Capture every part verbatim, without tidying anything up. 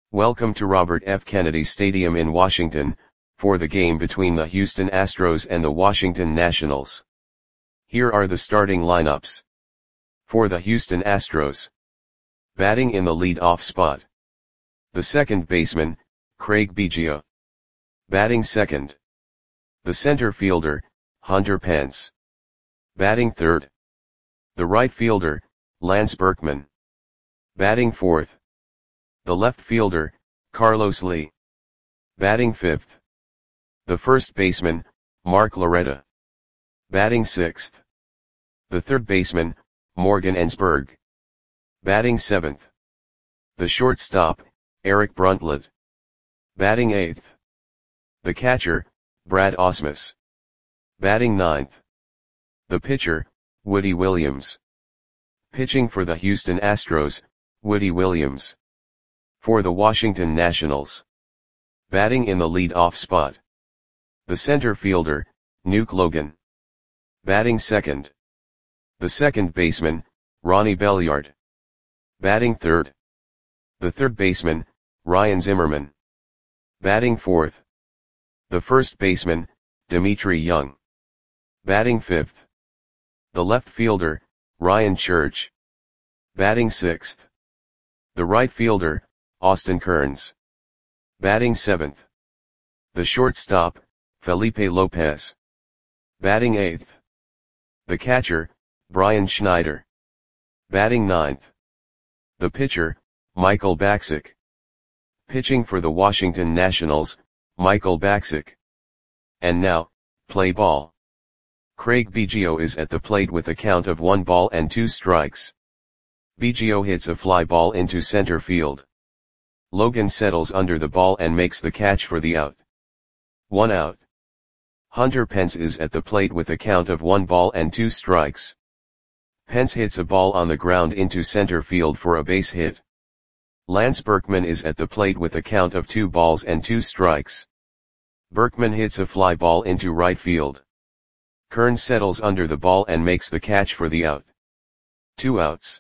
Welcome to Robert F. Kennedy Stadium in Washington, for the game between the Houston Astros and the Washington Nationals. Here are the starting lineups. For the Houston Astros. Batting in the lead-off spot. The second baseman, Craig Biggio. Batting second. The center fielder, Hunter Pence. Batting third. The right fielder, Lance Berkman. Batting fourth. The left fielder, Carlos Lee. Batting fifth. The first baseman, Mark Loretta. Batting sixth. The third baseman, Morgan Ensberg. Batting seventh. The shortstop, Eric Bruntlett. Batting eighth. The catcher, Brad Ausmus. Batting ninth. The pitcher, Woody Williams. Pitching for the Houston Astros, Woody Williams. For the Washington Nationals. Batting in the lead-off spot. The center fielder, Nuke Logan. Batting second. The second baseman, Ronnie Belliard. Batting third. The third baseman, Ryan Zimmerman. Batting fourth. The first baseman, Dmitri Young. Batting fifth. The left fielder, Ryan Church. Batting sixth. The right fielder, Austin Kearns. Batting seventh. The shortstop, Felipe Lopez. Batting eighth. The catcher, Brian Schneider. Batting ninth. The pitcher, Michael Bacsik. Pitching for the Washington Nationals, Michael Bacsik. And now, play ball. Craig Biggio is at the plate with a count of one ball and two strikes. Biggio hits a fly ball into center field. Logan settles under the ball and makes the catch for the out. One out. Hunter Pence is at the plate with a count of one ball and two strikes. Pence hits a ball on the ground into center field for a base hit. Lance Berkman is at the plate with a count of two balls and two strikes. Berkman hits a fly ball into right field. Kearns settles under the ball and makes the catch for the out. Two outs.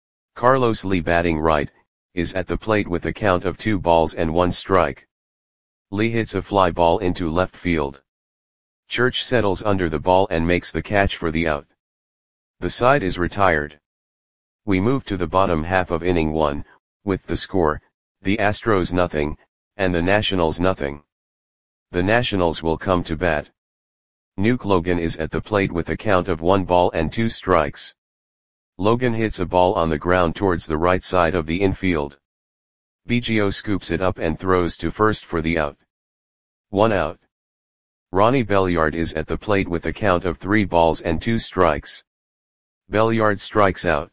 Carlos Lee, batting right, is at the plate with a count of two balls and one strike. Lee hits a fly ball into left field. Church settles under the ball and makes the catch for the out. The side is retired. We move to the bottom half of inning one, with the score, the Astros nothing, and the Nationals nothing. The Nationals will come to bat. Nuke Logan is at the plate with a count of one ball and two strikes. Logan hits a ball on the ground towards the right side of the infield. Biggio scoops it up and throws to first for the out. One out. Ronnie Belliard is at the plate with a count of three balls and two strikes. Belliard strikes out.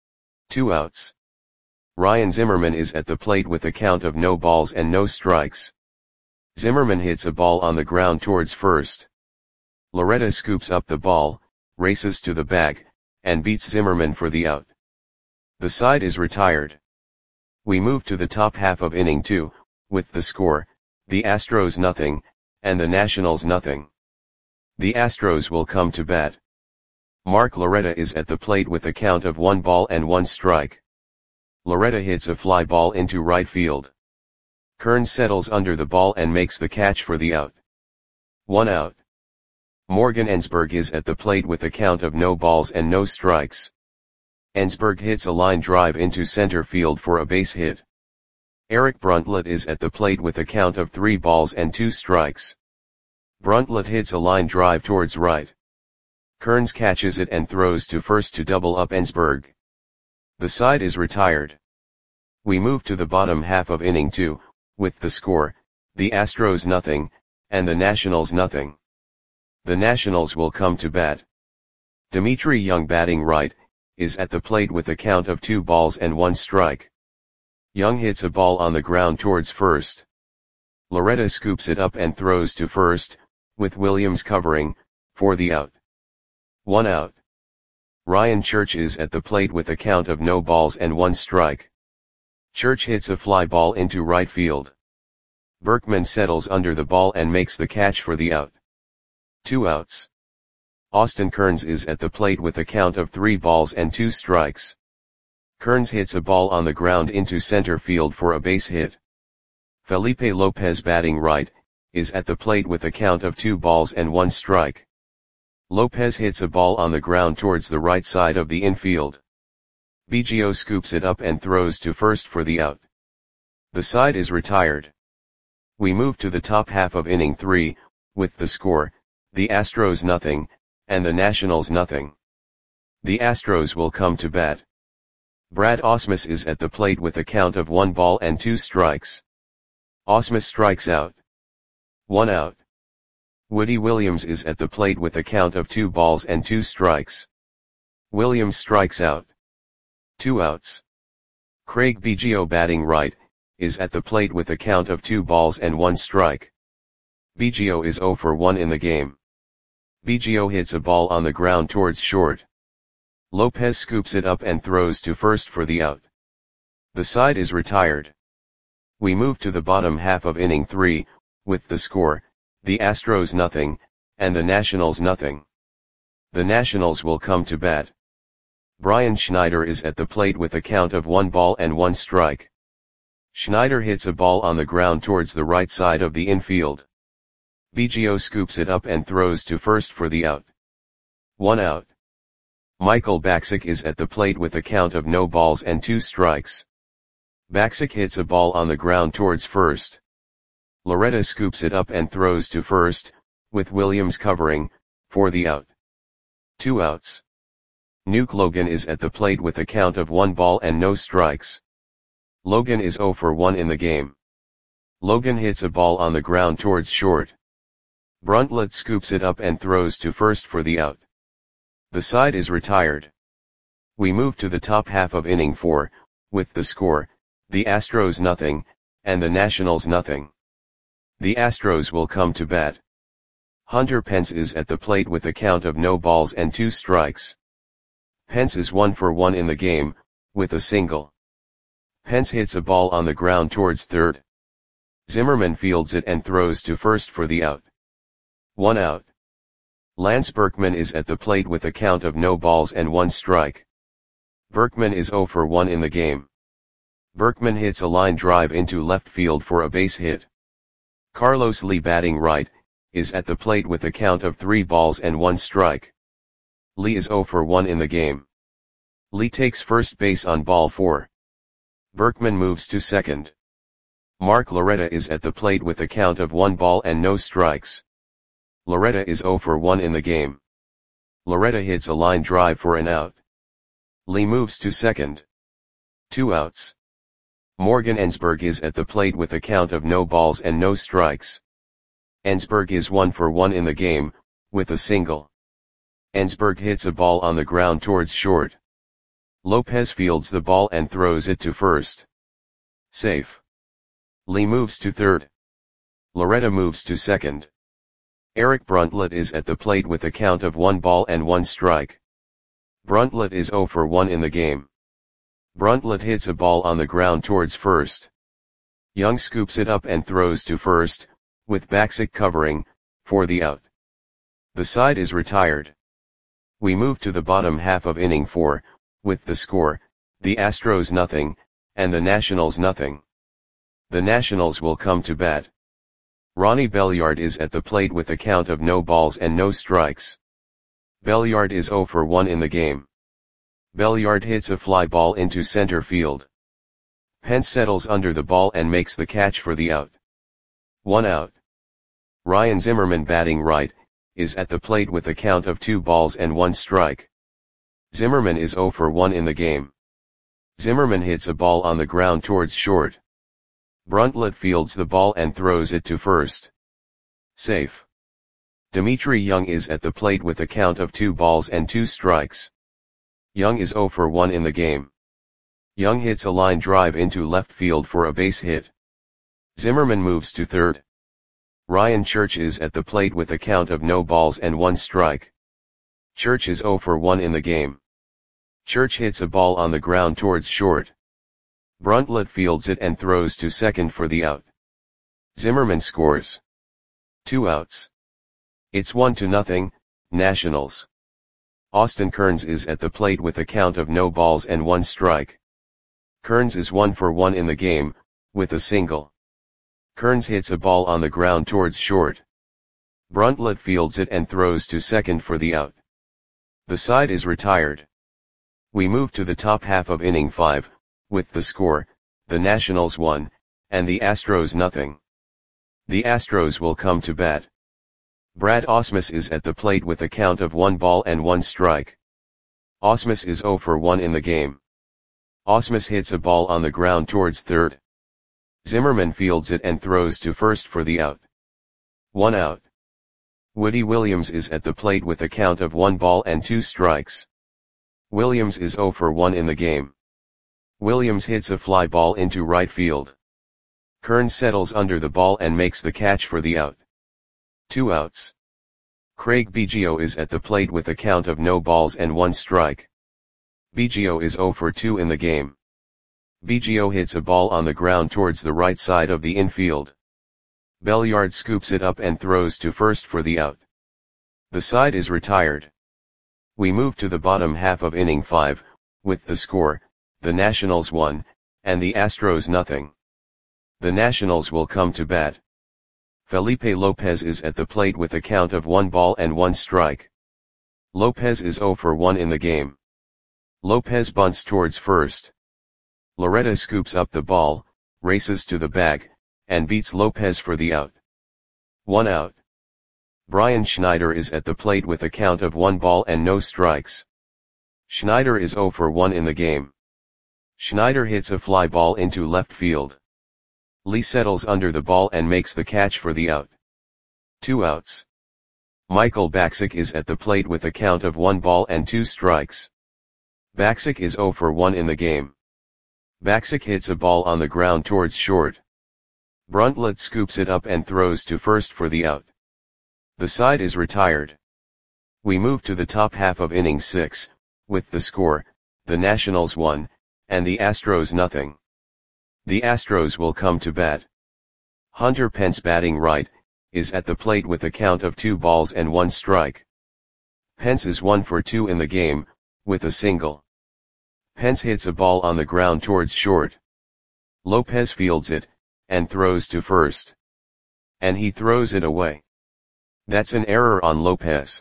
Two outs. Ryan Zimmerman is at the plate with a count of no balls and no strikes. Zimmerman hits a ball on the ground towards first. Loretta scoops up the ball, races to the bag, and beats Zimmerman for the out. The side is retired. We move to the top half of inning two, with the score, the Astros nothing, and the Nationals nothing. The Astros will come to bat. Mark Loretta is at the plate with a count of one ball and one strike. Loretta hits a fly ball into right field. Kearns settles under the ball and makes the catch for the out. One out. Morgan Ensberg is at the plate with a count of no balls and no strikes. Ensberg hits a line drive into center field for a base hit. Eric Bruntlett is at the plate with a count of three balls and two strikes. Bruntlett hits a line drive towards right. Kearns catches it and throws to first to double up Ensberg. The side is retired. We move to the bottom half of inning two, with the score, the Astros nothing, and the Nationals nothing. The Nationals will come to bat. Dmitri Young, batting right, is at the plate with a count of two balls and one strike. Young hits a ball on the ground towards first. Loretta scoops it up and throws to first, with Williams covering, for the out. One out. Ryan Church is at the plate with a count of no balls and one strike. Church hits a fly ball into right field. Berkman settles under the ball and makes the catch for the out. Two outs. Austin Kearns is at the plate with a count of three balls and two strikes. Kearns hits a ball on the ground into center field for a base hit. Felipe Lopez batting right, is at the plate with a count of two balls and one strike. Lopez hits a ball on the ground towards the right side of the infield. Biggio scoops it up and throws to first for the out. The side is retired. We move to the top half of inning three, with the score, the Astros nothing, and the Nationals nothing. The Astros will come to bat. Brad Ausmus is at the plate with a count of one ball and two strikes. Ausmus strikes out. One out. Woody Williams is at the plate with a count of two balls and two strikes. Williams strikes out. Two outs. Craig Biggio batting right, is at the plate with a count of two balls and one strike. Biggio is zero for one in the game. Biggio hits a ball on the ground towards short. Lopez scoops it up and throws to first for the out. The side is retired. We move to the bottom half of inning three, with the score, the Astros nothing, and the Nationals nothing. The Nationals will come to bat. Brian Schneider is at the plate with a count of one ball and one strike. Schneider hits a ball on the ground towards the right side of the infield. Biggio scoops it up and throws to first for the out. One out. Michael Bacsik is at the plate with a count of no balls and two strikes. Bacsik hits a ball on the ground towards first. Loretta scoops it up and throws to first, with Williams covering, for the out. Two outs. Nuke Logan is at the plate with a count of one ball and no strikes. Logan is zero for one in the game. Logan hits a ball on the ground towards short. Bruntlett scoops it up and throws to first for the out. The side is retired. We move to the top half of inning four, with the score, the Astros nothing, and the Nationals nothing. The Astros will come to bat. Hunter Pence is at the plate with a count of no balls and two strikes. Pence is one for one in the game, with a single. Pence hits a ball on the ground towards third. Zimmerman fields it and throws to first for the out. One out. Lance Berkman is at the plate with a count of no balls and one strike. Berkman is zero for one in the game. Berkman hits a line drive into left field for a base hit. Carlos Lee batting right, is at the plate with a count of three balls and one strike. Lee is zero for one in the game. Lee takes first base on ball four. Berkman moves to second. Mark Loretta is at the plate with a count of one ball and no strikes. Loretta is zero for one in the game. Loretta hits a line drive for an out. Lee moves to second. Two outs. Morgan Ensberg is at the plate with a count of no balls and no strikes. Ensberg is one for one in the game, with a single. Ensberg hits a ball on the ground towards short. Lopez fields the ball and throws it to first. Safe. Lee moves to third. Loretta moves to second. Eric Bruntlett is at the plate with a count of one ball and one strike. Bruntlett is zero for one in the game. Bruntlett hits a ball on the ground towards first. Young scoops it up and throws to first, with Bacsik covering, for the out. The side is retired. We move to the bottom half of inning four, with the score, the Astros nothing, and the Nationals nothing. The Nationals will come to bat. Ronnie Belliard is at the plate with a count of no balls and no strikes. Belliard is zero for one in the game. Belliard hits a fly ball into center field. Pence settles under the ball and makes the catch for the out. One out. Ryan Zimmerman batting right, is at the plate with a count of two balls and one strike. Zimmerman is zero for one in the game. Zimmerman hits a ball on the ground towards short. Bruntlett fields the ball and throws it to first. Safe. Dimitri Young is at the plate with a count of two balls and two strikes. Young is zero for one in the game. Young hits a line drive into left field for a base hit. Zimmerman moves to third. Ryan Church is at the plate with a count of no balls and one strike. Church is zero for one in the game. Church hits a ball on the ground towards short. Bruntlett fields it and throws to second for the out. Zimmerman scores. Two outs. It's one to nothing, Nationals. Austin Kearns is at the plate with a count of no balls and one strike. Kearns is one for one in the game, with a single. Kearns hits a ball on the ground towards short. Bruntlett fields it and throws to second for the out. The side is retired. We move to the top half of inning five, with the score, the Nationals one, and the Astros nothing. The Astros will come to bat. Brad Ausmus is at the plate with a count of one ball and one strike. Ausmus is zero for one in the game. Ausmus hits a ball on the ground towards third. Zimmerman fields it and throws to first for the out. One out. Woody Williams is at the plate with a count of one ball and two strikes. Williams is zero for one in the game. Williams hits a fly ball into right field. Kearns settles under the ball and makes the catch for the out. Two outs. Craig Biggio is at the plate with a count of no balls and one strike. Biggio is zero for two in the game. Biggio hits a ball on the ground towards the right side of the infield. Belliard scoops it up and throws to first for the out. The side is retired. We move to the bottom half of inning five, with the score, the Nationals one, and the Astros nothing. The Nationals will come to bat. Felipe Lopez is at the plate with a count of one ball and one strike. Lopez is zero for one in the game. Lopez bunts towards first. Loretta scoops up the ball, races to the bag, and beats Lopez for the out. One out. Brian Schneider is at the plate with a count of one ball and no strikes. Schneider is zero for one in the game. Schneider hits a fly ball into left field. Lee settles under the ball and makes the catch for the out. Two outs. Michael Bacsik is at the plate with a count of one ball and two strikes. Bacsik is zero for one in the game. Bacsik hits a ball on the ground towards short. Bruntlett scoops it up and throws to first for the out. The side is retired. We move to the top half of inning six, with the score, the Nationals one, and the Astros nothing. The Astros will come to bat. Hunter Pence, batting right, is at the plate with a count of two balls and one strike. Pence is one for two in the game, with a single. Pence hits a ball on the ground towards short. Lopez fields it, and throws to first. And he throws it away. That's an error on Lopez.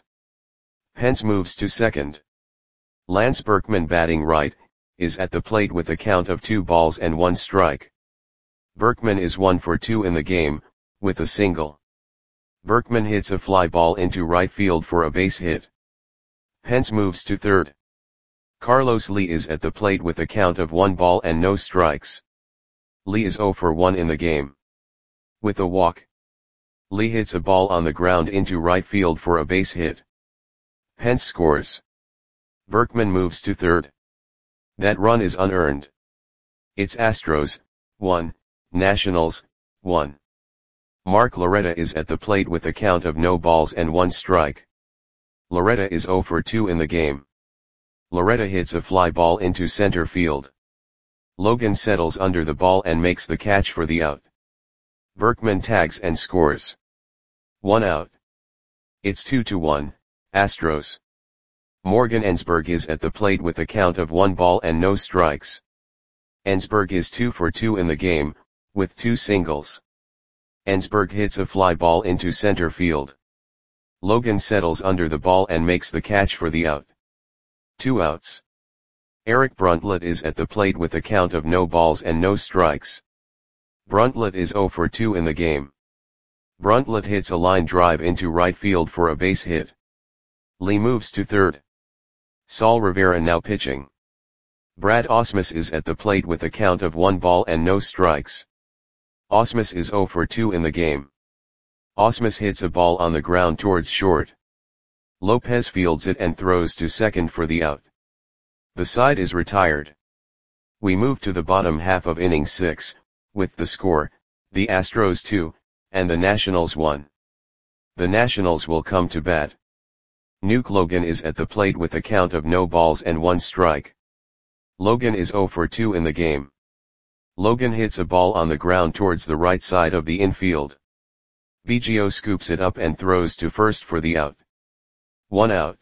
Pence moves to second. Lance Berkman, batting right, is at the plate with a count of two balls and one strike. Berkman is one for two in the game, with a single. Berkman hits a fly ball into right field for a base hit. Pence moves to third. Carlos Lee is at the plate with a count of one ball and no strikes. Lee is zero for one in the game. With a walk. Lee hits a ball on the ground into right field for a base hit. Pence scores. Berkman moves to third. That run is unearned. It's Astros, one, Nationals, one. Mark Loretta is at the plate with a count of no balls and one strike. Loretta is zero for two in the game. Loretta hits a fly ball into center field. Logan settles under the ball and makes the catch for the out. Berkman tags and scores. One out. It's two to one, Astros. Morgan Ensberg is at the plate with a count of one ball and no strikes. Ensberg is two for two in the game, with two singles. Ensberg hits a fly ball into center field. Logan settles under the ball and makes the catch for the out. Two outs. Eric Bruntlett is at the plate with a count of no balls and no strikes. Bruntlett is zero for two in the game. Bruntlett hits a line drive into right field for a base hit. Lee moves to third. Saul Rivera now pitching. Brad Ausmus is at the plate with a count of one ball and no strikes. Ausmus is zero for two in the game. Ausmus hits a ball on the ground towards short. Lopez fields it and throws to second for the out. The side is retired. We move to the bottom half of inning six, with the score, the Astros two, and the Nationals one. The Nationals will come to bat. Nuke Logan is at the plate with a count of no balls and one strike. Logan is zero for two in the game. Logan hits a ball on the ground towards the right side of the infield. Biggio scoops it up and throws to first for the out. One out.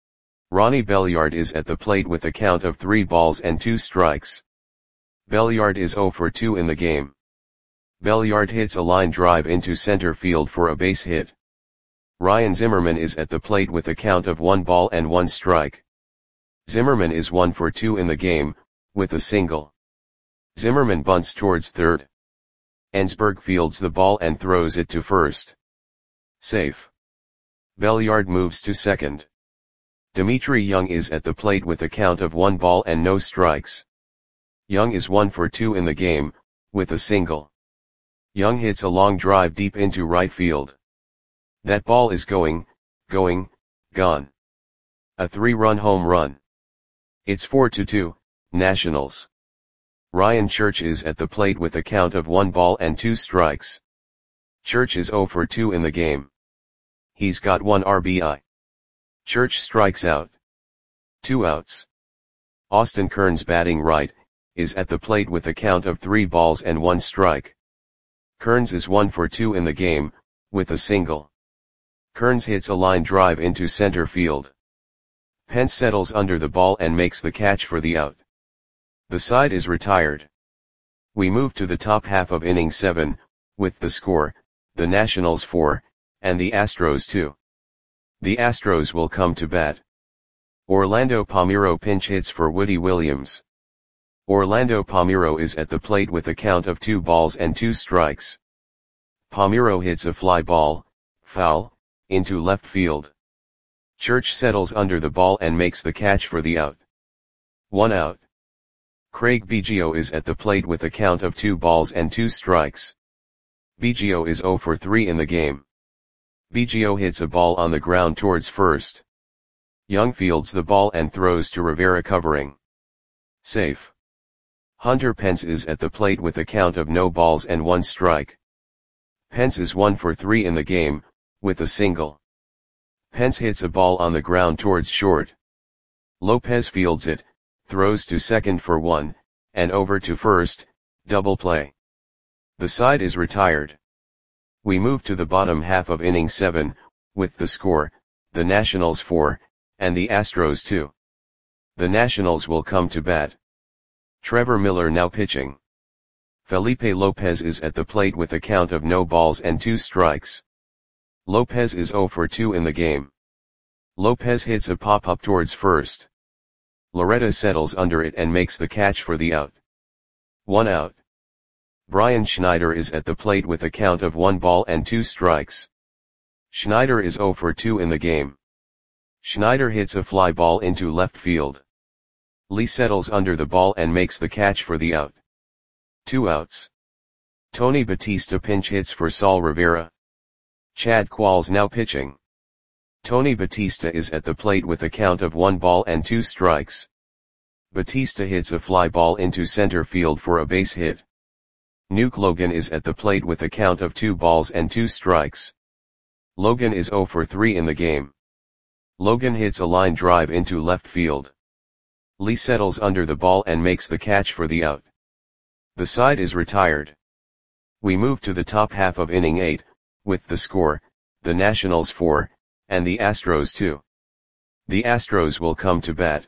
Ronnie Belliard is at the plate with a count of three balls and two strikes. Belliard is zero for two in the game. Belliard hits a line drive into center field for a base hit. Ryan Zimmerman is at the plate with a count of one ball and one strike. Zimmerman is one for two in the game, with a single. Zimmerman bunts towards third. Ensberg fields the ball and throws it to first. Safe. Belliard moves to second. Dimitri Young is at the plate with a count of one ball and no strikes. Young is one for two in the game, with a single. Young hits a long drive deep into right field. That ball is going, going, gone. A three-run home run. It's four to two, Nationals. Ryan Church is at the plate with a count of one ball and two strikes. Church is zero for two in the game. He's got one R B I. Church strikes out. Two outs. Austin Kearns, batting right, is at the plate with a count of three balls and one strike. Kearns is one for two in the game, with a single. Kearns hits a line drive into center field. Pence settles under the ball and makes the catch for the out. The side is retired. We move to the top half of inning seven, with the score, the Nationals four, and the Astros two. The Astros will come to bat. Orlando Palmeiro pinch hits for Woody Williams. Orlando Palmeiro is at the plate with a count of two balls and two strikes. Palmeiro hits a fly ball, foul, into left field. Church settles under the ball and makes the catch for the out. One out. Craig Biggio is at the plate with a count of two balls and two strikes. Biggio is zero for three in the game. Biggio hits a ball on the ground towards first. Young fields the ball and throws to Rivera, covering. Safe. Hunter Pence is at the plate with a count of no balls and one strike. Pence is one for three in the game, with a single. Pence hits a ball on the ground towards short. Lopez fields it, throws to second for one, and over to first, double play. The side is retired. We move to the bottom half of inning seven, with the score, the Nationals four, and the Astros two. The Nationals will come to bat. Trevor Miller now pitching. Felipe Lopez is at the plate with a count of no balls and two strikes. Lopez is zero for two in the game. Lopez hits a pop-up towards first. Loretta settles under it and makes the catch for the out. One out. Brian Schneider is at the plate with a count of one ball and two strikes. Schneider is zero for two in the game. Schneider hits a fly ball into left field. Lee settles under the ball and makes the catch for the out. Two outs. Tony Batista pinch hits for Saul Rivera. Chad Qualls now pitching. Tony Batista is at the plate with a count of one ball and two strikes. Batista hits a fly ball into center field for a base hit. Nuke Logan is at the plate with a count of two balls and two strikes. Logan is zero for three in the game. Logan hits a line drive into left field. Lee settles under the ball and makes the catch for the out. The side is retired. We move to the top half of inning eight, with the score, the Nationals four, and the Astros two. The Astros will come to bat.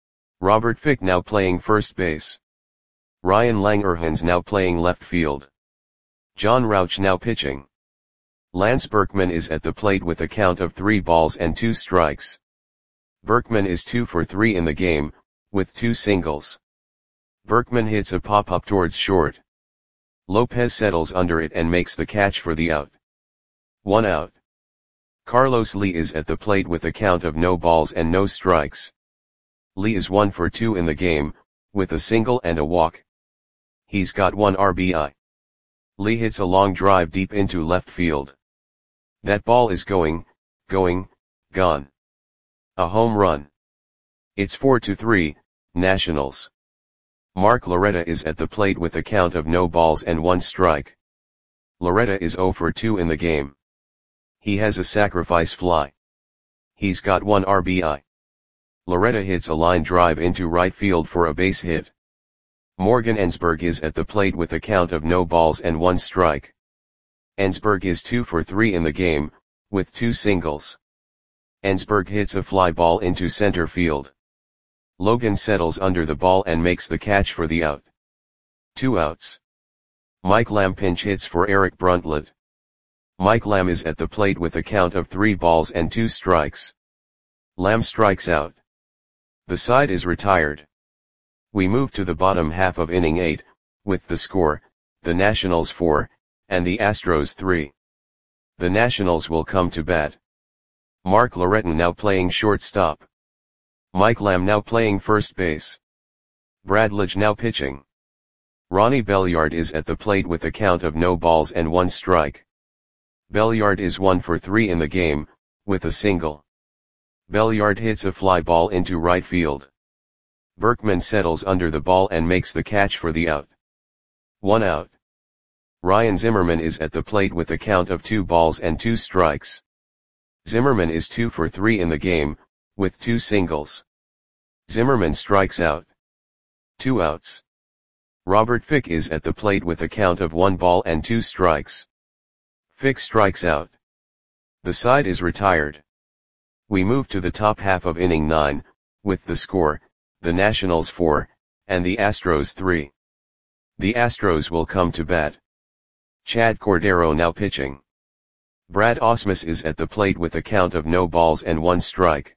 Robert Fick now playing first base. Ryan Langerhans now playing left field. John Rauch now pitching. Lance Berkman is at the plate with a count of three balls and two strikes. Berkman is two for three in the game, with two singles. Berkman hits a pop-up towards short. Lopez settles under it and makes the catch for the out. One out. Carlos Lee is at the plate with a count of no balls and no strikes. Lee is one for two in the game, with a single and a walk. He's got one R B I. Lee hits a long drive deep into left field. That ball is going, going, gone. A home run. It's four to three, Nationals. Mark Loretta is at the plate with a count of no balls and one strike. Loretta is zero for two in the game. He has a sacrifice fly. He's got one R B I. Loretta hits a line drive into right field for a base hit. Morgan Ensberg is at the plate with a count of no balls and one strike. Ensberg is two for three in the game, with two singles. Ensberg hits a fly ball into center field. Logan settles under the ball and makes the catch for the out. Two outs. Mike Lamb pinch hits for Eric Brundtland. Mike Lamb is at the plate with a count of three balls and two strikes. Lamb strikes out. The side is retired. We move to the bottom half of inning eight, with the score, the Nationals four, and the Astros three. The Nationals will come to bat. Mark Loretton now playing shortstop. Mike Lamb now playing first base. Brad Lidge now pitching. Ronnie Belliard is at the plate with a count of no balls and one strike. Belliard is one for three in the game, with a single. Belliard hits a fly ball into right field. Berkman settles under the ball and makes the catch for the out. One out. Ryan Zimmerman is at the plate with a count of two balls and two strikes. Zimmerman is two for three in the game, with two singles. Zimmerman strikes out. Two outs. Robert Fick is at the plate with a count of one ball and two strikes. Fick strikes out. The side is retired. We move to the top half of inning nine, with the score, the Nationals four, and the Astros three. The Astros will come to bat. Chad Cordero now pitching. Brad Ausmus is at the plate with a count of no balls and one strike.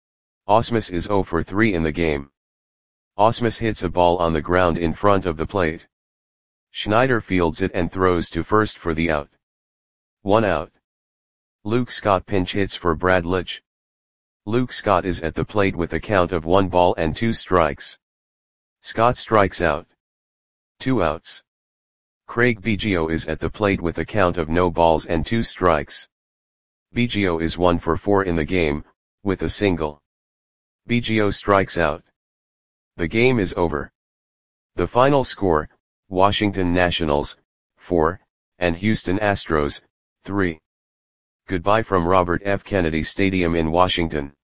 Ausmus is zero for three in the game. Ausmus hits a ball on the ground in front of the plate. Schneider fields it and throws to first for the out. One out. Luke Scott pinch hits for Brad Lidge. Luke Scott is at the plate with a count of one ball and two strikes. Scott strikes out. Two outs. Craig Biggio is at the plate with a count of no balls and two strikes. Biggio is one for four in the game, with a single. Biggio strikes out. The game is over. The final score, Washington Nationals, four, and Houston Astros, three. Goodbye from Robert F. Kennedy Stadium in Washington.